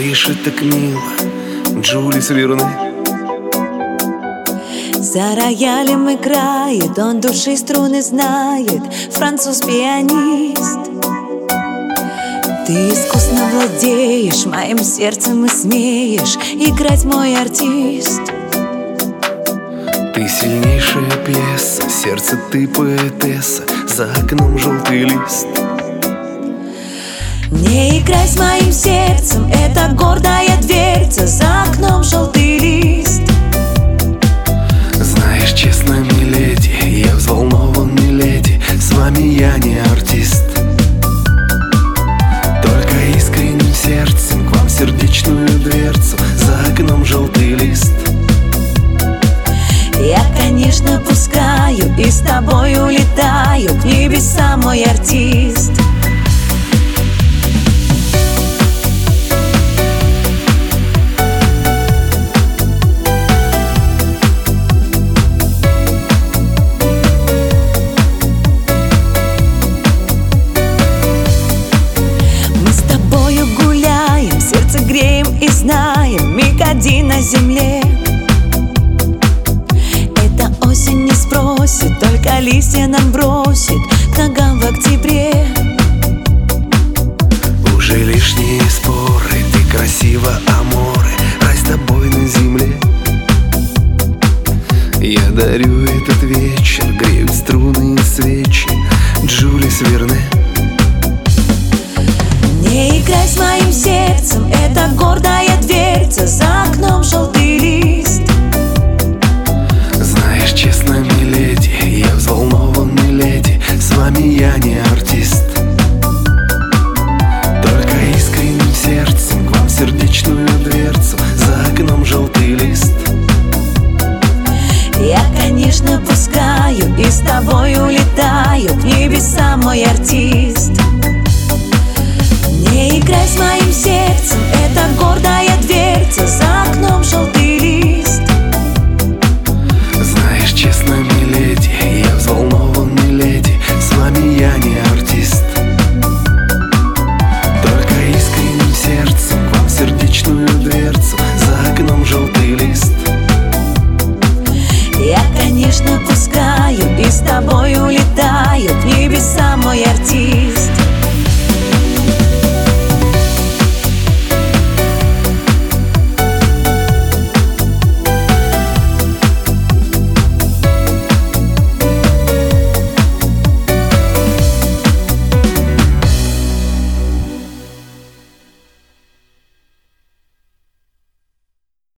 дышит так мило Джулис Верне. За роялем играет, он души струны знает, француз-пианист. Ты искусно владеешь моим сердцем и смеешь играть, мой артист. Ты сильнейшая пьеса, сердце ты поэтесса, за окном желтый лист. Не играй с моим сердцем, это гордая дверца, за окном желтый лист. Знаешь, честно, миледи, я взволнован, миледи, с вами я не артист. Только искренним сердцем к вам сердечную дверцу, за окном желтый лист. Я, конечно, пускаю и с тобой улетаю к небесам, мой артист. Мы с тобою гуляем, сердце греем и знаем, миг один на земле. Осень не спросит, только листья нам бросит к ногам в октябре. Уже лишние споры, ты красива, аморе, рай с тобой на земле. Я дарю этот вечер, греют струны и свечи, Джулис Верне. Не играй с моим сердцем, это гордая дверца, за окном желтый лист. Знаешь, честно, миледи, я взволнован, миледи, с вами я не артист. Только искренним сердцем к вам сердечную дверцу, за окном желтый лист. Я, конечно, пускаю и с тобой улетаю к небесам, мой артист. Не играй с моим сердцем, это гордая дверца, за окном желтый лист. Знаешь, честно, миледи, я взволнован, миледи, с вами я не артист. Только искренним сердцем к вам сердечную дверцу, за окном желтый лист. Я, конечно, пускаю и с тобой улетаю к небесам, мой артист.